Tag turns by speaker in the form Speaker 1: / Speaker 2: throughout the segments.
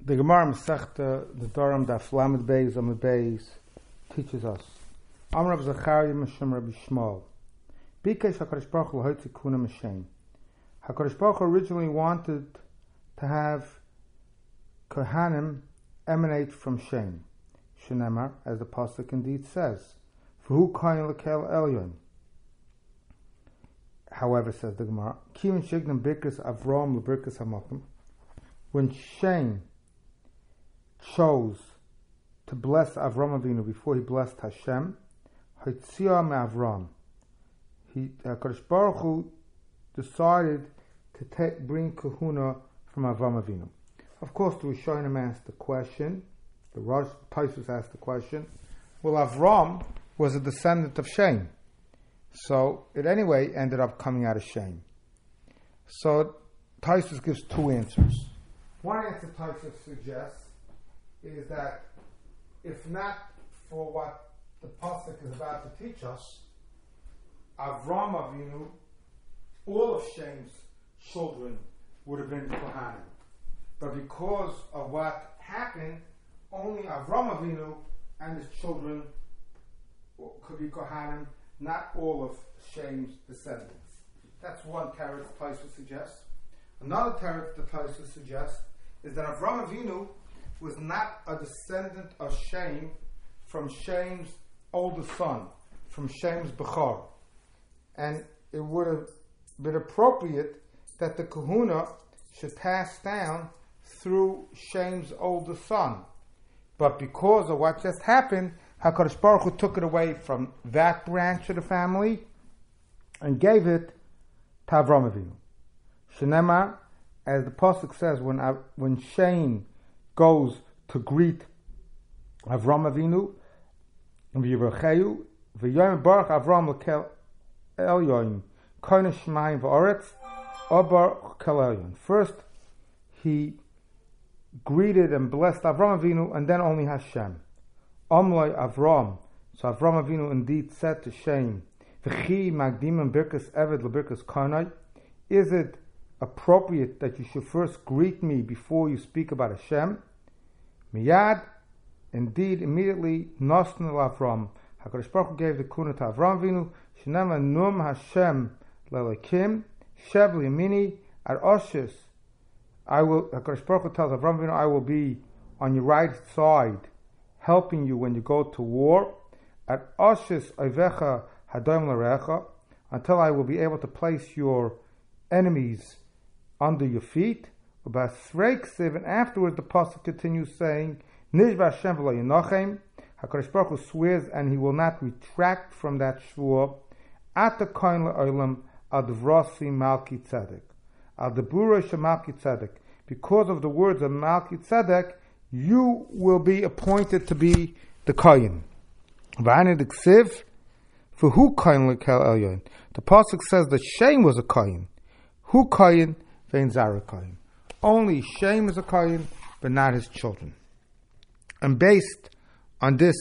Speaker 1: The Gemara Masechta, the Durham, Daf Lamed Beis, Amud Beis, teaches us. Amar Rav Zachariah Mishum Rabbi Shmuel. Bikesh HaKadosh Baruch Hu l'hotzi kuna m'shem. HaKadosh Baruch Hu originally wanted to have Kohanim emanate from Shem. Shenemar, as the pasuk indeed says, V'hu kohen l'kel elyon. However, says the Gemara, Kivin shignem birkas Avram l'birkas hamakom. When Shem chose to bless Avram Avinu before he blessed Hashem, Hitzia me'Avram. HaKadosh Baruch Hu decided to bring kahuna from Avram Avinu. Of course, the Rishonim asked the question, the Rosh Taisus asked the question, well, Avram was a descendant of Shem. So it anyway ended up coming out of Shem. So Taisus gives two answers. One answer Taisus suggests is that if not for what the pasuk is about to teach us, Avram Avinu, all of Shem's children would have been Kohanim. But because of what happened, only Avram Avinu and his children could be Kohanim, not all of Shem's descendants. That's one teretz Taisus suggests. Another teretz the Taisus suggests is that Avram Avinu was not a descendant of Shem from Shem's oldest son, from Shem's Bechor. And it would have been appropriate that the kahuna should pass down through Shem's oldest son. But because of what just happened, HaKadosh Baruch Hu took it away from that branch of the family and gave it to Avram Avinu. Shenemar, as the pasuk says, when Shem goes to greet Avram Avinu, v'yivachehu, v'yom baruch Avram l'kel elyon, koine shmayim v'oretz, obar kel elyon. First, he greeted and blessed Avram Avinu, and then only Hashem. Omloi Avram. So Avram Avinu indeed said to Shem, v'chi magdimim birkas eved l'birkas konai. Is it appropriate that you should first greet me before you speak about Hashem? Miyad, indeed, immediately, Nosnu Avram. HaKadosh Baruch Hu gave the kuna to Avram Avinu, Shenema num Hashem lelekim, shev liyamini, ar oshis. HaKadosh Baruch Hu tells Avram Avinu, I will be on your right side, helping you when you go to war, at oshis oivecha hadom l'recha, until I will be able to place your enemies under your feet. And afterwards the pasuk continues saying, Nishba Hashem v'lo yinochem. HaKadosh Baruch Hu swears and he will not retract from that shvur. At the kohen le'olam al devrasi Malki Tzedek, al debura shemalki Tzedek. Because of the words of Malki Tzedek, you will be appointed to be the kohen. V'anid ksiv v'hu kohen l'kel elyon. The pasuk says that Shem was a kohen. Hu kohen vein zara kohen. Only Shem is a kohen, but not his children. And based on this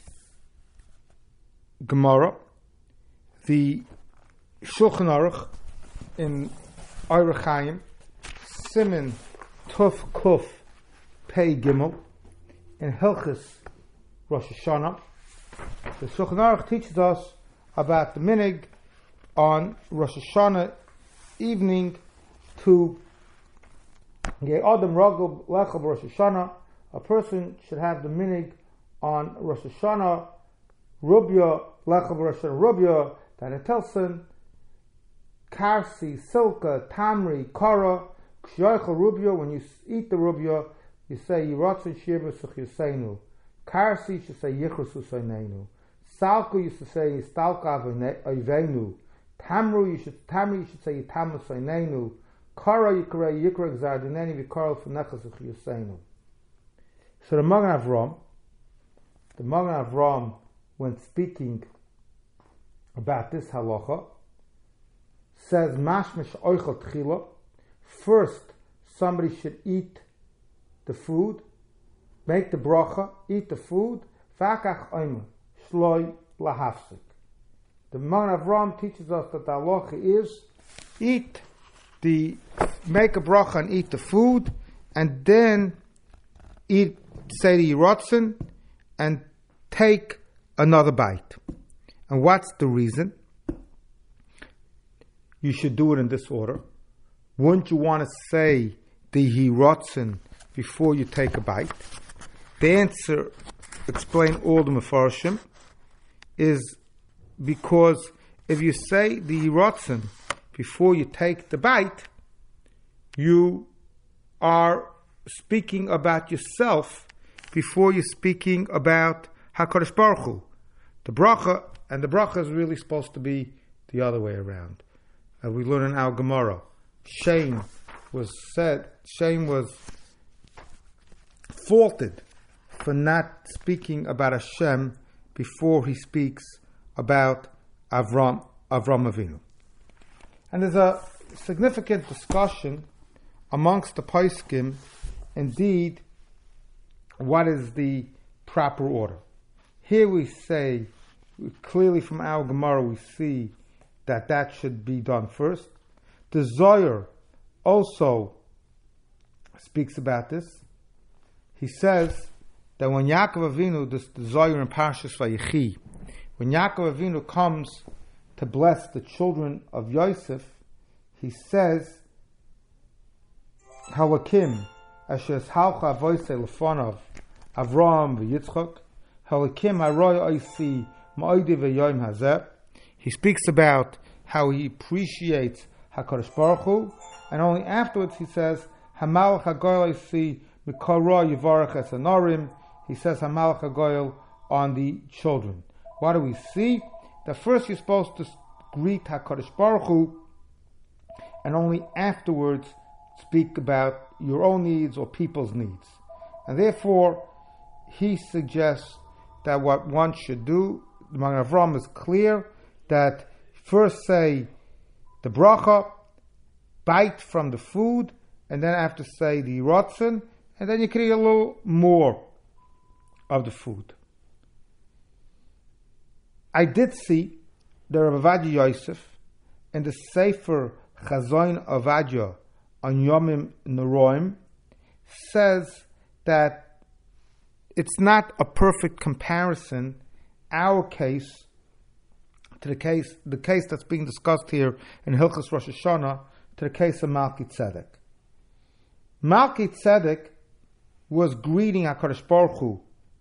Speaker 1: Gemara, the Shulchan Aruch in Orach Chaim, Siman Tuf Kuf Pei Gimel, in Hilchos Rosh Hashanah, the Shulchan Aruch teaches us about the minig on Rosh Hashanah evening to Adam Ragul Lechab Rosh Hashanah. A person should have the minig on Rosh Hashanah, Rubya Lechab Rosh Hashanah Rubya, that it tells him Karsi, Silka, Tamri, Kara, Kshoicha Rubya. When you eat the Rubya, you say Yiratzin Shir B'Such Yuseinu. Karsi, you should say Yichus Usainenu. Salku, you should say Yistalka Avenu. Tamru, you should say Yitam Usainenu. Kara Yikra Yikra Gzardineni V'Karl F'Nechas Yuseinu. So the Magen Avram, when speaking about this halacha, says mashmish oichel tchila. First, somebody should eat the food, make the bracha, eat the food. Vakach oimer shloi lahafsik. The Magen Avram teaches us that the halacha is make a bracha and eat the food, and then eat, say the Yirotzen, and take another bite. And what's the reason? You should do it in this order. Wouldn't you want to say the Yirotzen before you take a bite? The answer, explain all the Mefarshim, is because if you say the Yirotzen before you take the bite, you are speaking about yourself before you're speaking about HaKadosh Baruch Hu. The bracha is really supposed to be the other way around. We learn in our Gemara, Shem was faulted for not speaking about Hashem before he speaks about Avram Avinu. And there's a significant discussion amongst the Poskim, indeed, what is the proper order. Here we say, clearly from our Gemara we see that should be done first. The Zohar also speaks about this. He says that when Yaakov Avinu, the Zohar in Parshas Vayechi, when Yaakov Avinu comes to bless the children of Yosef, he says, Halakim, asher halcha avoise lefonav, Avraham v'Yitzchak, Halakim haroy oisi ma'odi v'yoyim hazeh. He speaks about how he appreciates HaKadosh Baruch Hu, and only afterwards he says, Hamalach HaGoyel oisi mikora yivarach es anorim. He says Hamalach HaGoyel on the children. What do we see? That first you're supposed to greet HaKadosh Baruch Hu, and only afterwards speak about your own needs or people's needs. And therefore, he suggests that what one should do, the Magen Avraham is clear, that first say the bracha, bite from the food, and then after say the Yirotzen, and then you can eat a little more of the food. I did see the Rav Ovadia Yosef in the Sefer Chazon Ovadia on Yomim Noroim says that it's not a perfect comparison, our case, to the case that's being discussed here in Hilchos Rosh Hashanah, to the case of Malki Tzedek. Malki Tzedek was greeting HaKadosh Baruch Hu,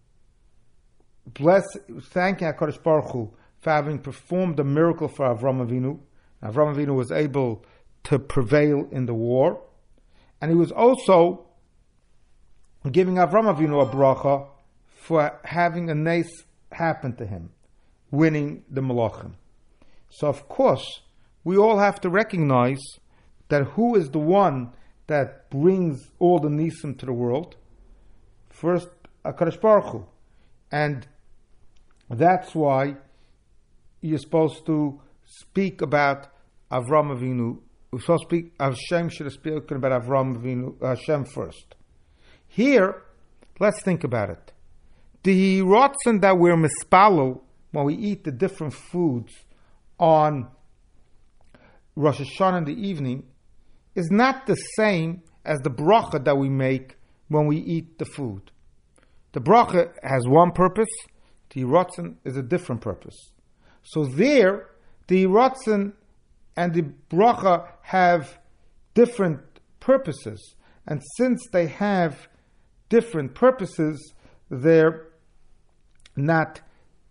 Speaker 1: thanking HaKadosh Baruch Hu for having performed a miracle for Avram Avinu. Avram Avinu was able to prevail in the war, and he was also giving Avram Avinu a bracha for having a nace happen to him, winning the Malachim. So of course, we all have to recognize that who is the one that brings all the nisim to the world? First, HaKadosh Baruch Hu. And that's why you're supposed to speak about Avram Avinu. We're supposed to speak, Hashem should have spoken about Avram Avinu, Hashem first. Here, let's think about it. The Yirotzen that we're mispalel when we eat the different foods on Rosh Hashanah in the evening is not the same as the bracha that we make when we eat the food. The bracha has one purpose, the Yirotzen is a different purpose. So there, the Yirotzen and the bracha have different purposes. And since they have different purposes, they're not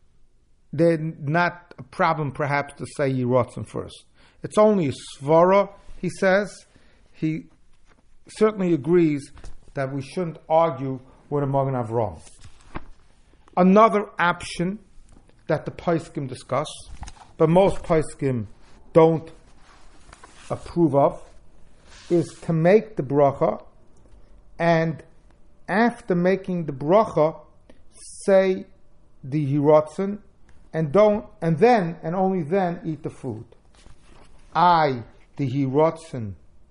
Speaker 1: a problem perhaps to say Yirotzen first. It's only a svara, he says. He certainly agrees that we shouldn't argue with a Magen Avraham. Another option that the Poskim discuss, but most Poskim don't approve of, is to make the bracha, and after making the bracha, say the Yirotzen, and only then eat the food. The Yirotzen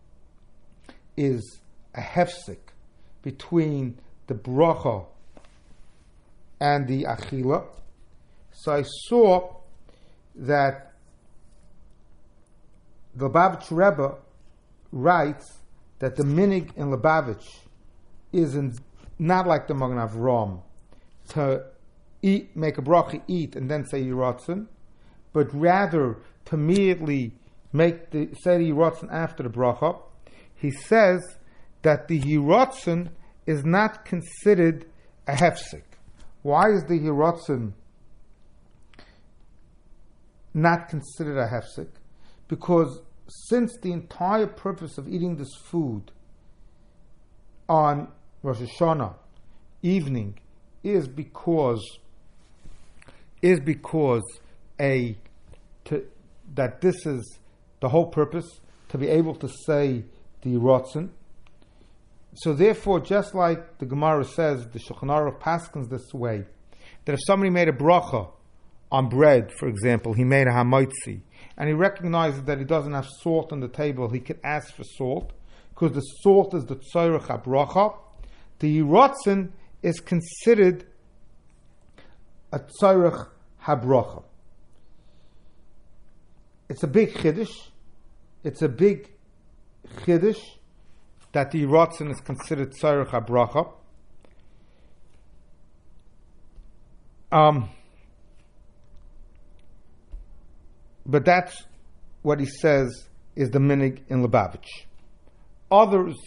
Speaker 1: is a hefsek between the bracha and the achila. So I saw that the Lubavitch Rebbe writes that the minig in Lubavitch is in not like the Magen Avram, to eat, make a bracha, eat, and then say Yiratzin, but rather to immediately say the Yiratzin after the bracha. He says that the Yiratzin is not considered a hefsek. Why is the Yiratzin not considered a hefsek? Because since the entire purpose of eating this food on Rosh Hashanah evening is because that this is the whole purpose, to be able to say the Yiratzin. So therefore, just like the Gemara says, the Shulchan Aruch paskins this way, that if somebody made a bracha on bread, for example, he made a hamaitzi, and he recognizes that he doesn't have salt on the table, he can ask for salt, because the salt is the tzorech habracha. The Yiratzin is considered a tzorech habracha. It's a big chiddush. It's a big chiddush that the Yiratzin is considered tzorech habracha. But that's what he says is the minig in Lubavitch. Others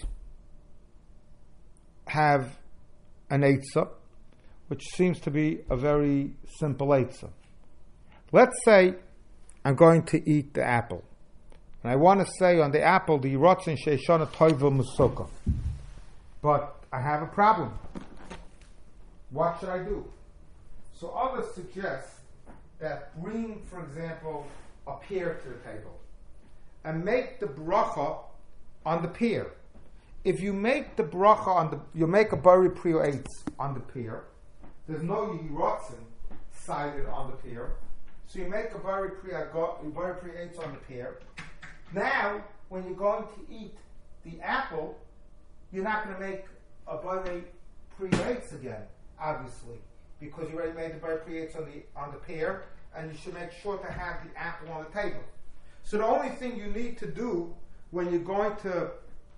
Speaker 1: have an eitzah, which seems to be a very simple eitzah. Let's say I'm going to eat the apple, and I want to say on the apple the Yiratzin sheishana toiva musuka, but I have a problem. What should I do? So others suggest that bring, for example, a pear to the table and make the bracha on the pear. If you make the bracha you make a bari priyo eitz on the pear, there's no Yiratzin cited on the pear, so you make a bari priyo eitz on the pear. Now, when you're going to eat the apple, you're not going to make a bari priyo eitz again, obviously, because you already made the bari priyo eitz on the pear, and you should make sure to have the apple on the table. So the only thing you need to do when you're going to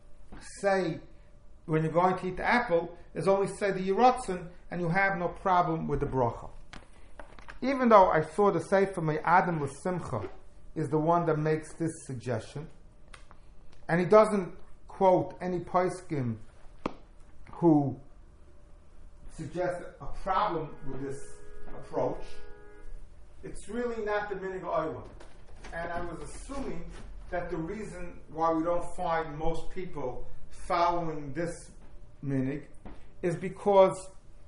Speaker 1: eat the apple is only say the Yiratzin, and you have no problem with the bracha. Even though I saw the Sefer Me'adam L'Simcha is the one that makes this suggestion, and he doesn't quote any poskim who suggest a problem with this approach, it's really not the minig ha'olam. And I was assuming that the reason why we don't find most people following this minig is because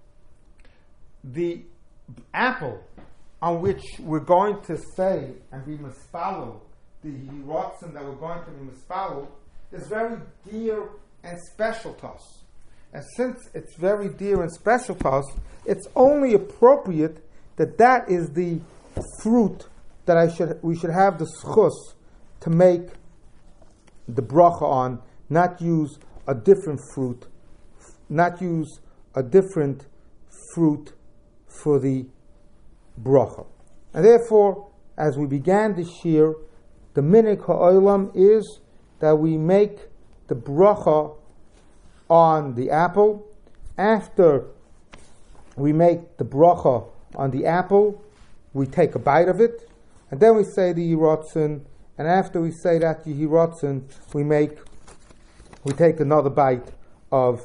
Speaker 1: the apple on which we're going to say and be mispalel, the Yiratzin that we're going to be mispalel, is very dear and special to us. And since it's very dear and special to us, it's only appropriate that is the fruit that we should have the schus to make the bracha on, not use a different fruit for the bracha. And therefore, as we began this year, the minig ha'olam is that we make the bracha on the apple. After we make the bracha on the apple, we take a bite of it, and then we say the Yiratzin, and after we say that Yiratzin, we take another bite of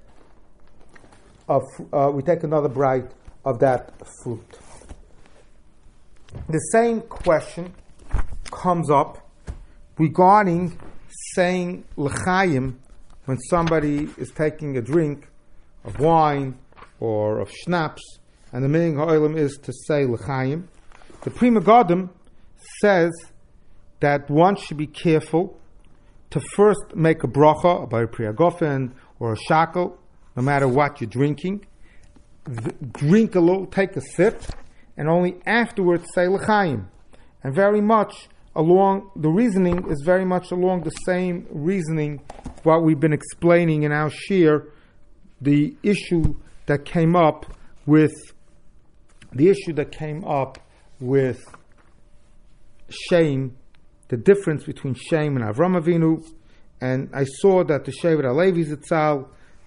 Speaker 1: that fruit. The same question comes up regarding saying l'chaim when somebody is taking a drink of wine or of schnapps, and the minig ha'olam is to say l'chaim. The Pri Megadim says that one should be careful to first make a bracha, a bari priya gofen, or a shakel, no matter what you're drinking. Drink a little, take a sip, and only afterwards say l'chaim. And very much the reasoning is very much along the same reasoning what we've been explaining in our shir, the issue that came up with Shem, the difference between Shem and Avram Avinu. And I saw that the Shevet HaLevi Zitzal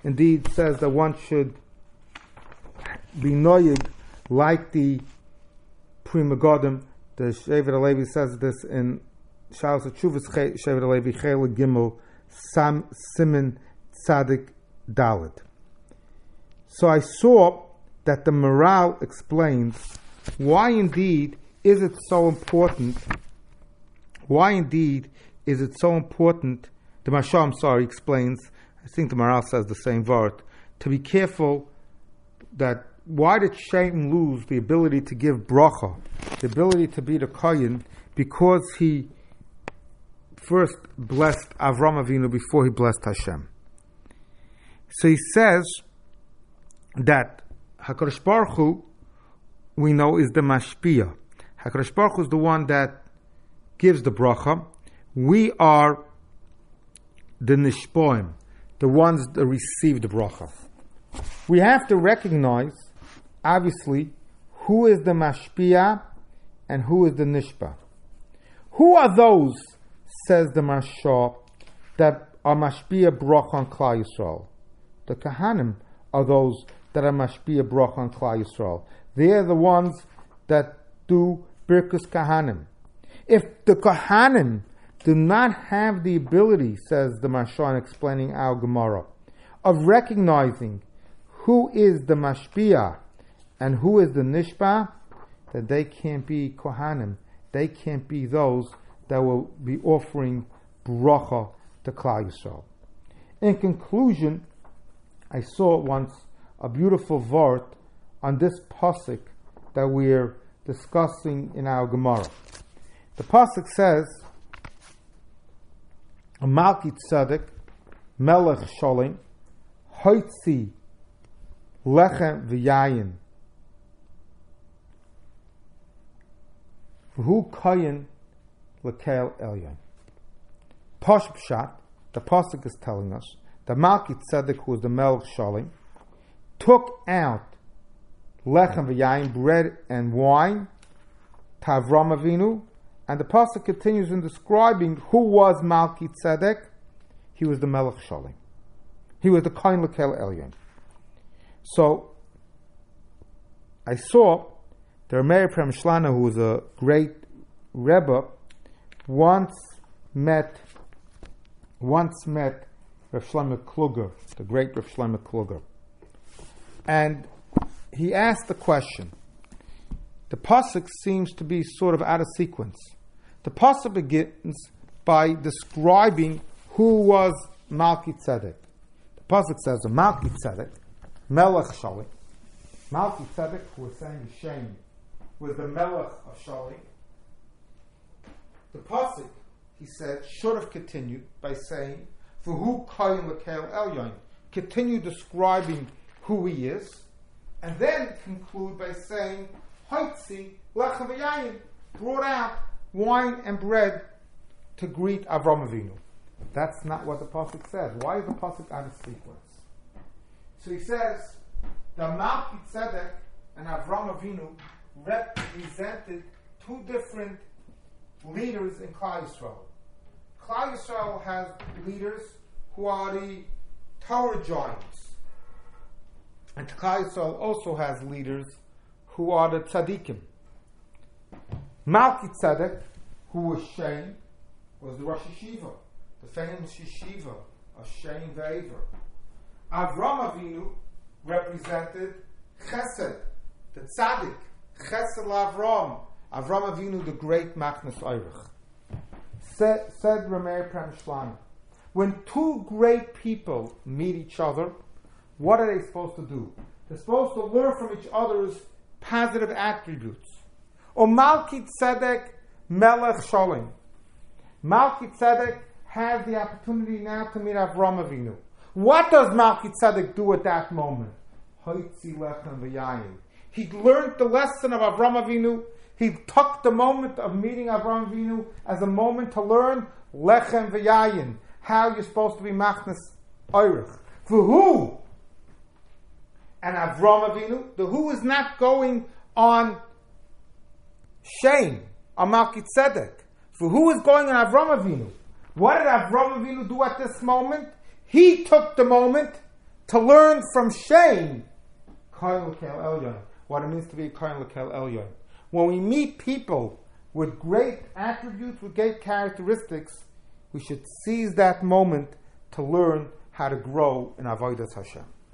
Speaker 1: indeed says that one should be noyig like the Prima Godim. The Shevet HaLevi says this in Shalos HaTshuvas Shevet HaLevi Chela Gimel Siman Tzadik Dalet. So I saw that the Maral explains why indeed is it so important. Why indeed is it so important? The Mashal, explains. I think the Maral says the same word. To be careful that why did Shem lose the ability to give bracha, the ability to be the kohen, because he first blessed Avram Avinu before he blessed Hashem. So he says that HaKadosh Baruch Hu, we know, is the mashpia. HaKadosh Baruch Hu is the one that gives the bracha. We are the nishpoim, the ones that receive the bracha. We have to recognize, obviously, who is the mashpia and who is the nishpa. Who are those, says the Mashal, that are mashpia bracha on Klal Yisrael? The Kahanim are those that are mashpia bracha on Klal Yisrael. They are the ones that do Birkus Kahanim. If the Kahanim do not have the ability, says the Mashal explaining our Gemara, of recognizing who is the mashpia and who is the nishpa, that they can't be Kohanim. They can't be those that will be offering bracha to Klal Yisrael. In conclusion, I saw once a beautiful vort on this pasuk that we're discussing in our Gemara. The pasuk says, "A Malki Tzedek, Melech Sholem, Hoitzi Lechem V'Yayin, V'Hu Koyin L'Kel Elyon." Posh Pshat, the pasuk is telling us that Malki Tzedek, who is the Melech Sholem, took out lechem v'yayin, bread and wine, to Avram Avinu, and the pasuk continues in describing who was Malki Tzedek. He was the Melech Sholem. He was the Kohen L'Kel Elyon. So I saw the Meir Prem Shlana, who was a great Rebbe, once met Rav Shlomo Kluger, the great Rav Shlomo Kluger. And he asked the question. The pasuk seems to be sort of out of sequence. The pasuk begins by describing who was Malki Tzedek. The pasuk says, Malki Tzedek, Melech Sholem. Malki Tzedek, who was saying Shem, was the Melech of Sholem. The pasuk, he said, should have continued by saying, V'hu Koyin L'Kel Elyon, continue describing who he is, and then conclude by saying, Hoitzi Lechem V'Yayin, brought out wine and bread to greet Avram Avinu. That's not what the pasuk says. Why is the pasuk out of sequence? So he says, the Malki Tzedek and Avram Avinu represented two different leaders in Klal Yisrael. Klal Yisrael has leaders who are the Torah giants. And Klal Yisrael also has leaders who are the tzaddikim. Malki Tzedek, who was Shem, was the Rosh Yeshiva, the famous Yeshiva of Shem Ve'aver. Avram Avinu represented Chesed, the tzaddik, Chesed LaAvram. Avram Avinu, the great Machnas Eirich. Said Rameir Prem Shlana, when two great people meet each other, what are they supposed to do? They're supposed to learn from each other's positive attributes. O Malki Tzedek Melech Sholem. Malki Tzedek has the opportunity now to meet Avram Avinu. What does Malki Tzedek do at that moment? Hoitzi Lechem V'Yayin. He learned the lesson of Avram Avinu. He took the moment of meeting Avram Avinu as a moment to learn Lechem V'Yayin, how you're supposed to be Machnas Eirich. For who? And Avram Avinu, the who is not going on Shem, on Malki Tzedek. For who is going on Avram Avinu? What did Avram Avinu do at this moment? He took the moment to learn from Shem, Kohen L'Kel Elyon, what it means to be a Kohen L'Kel Elyon. When we meet people with great attributes, with great characteristics, we should seize that moment to learn how to grow in Avodas Hashem.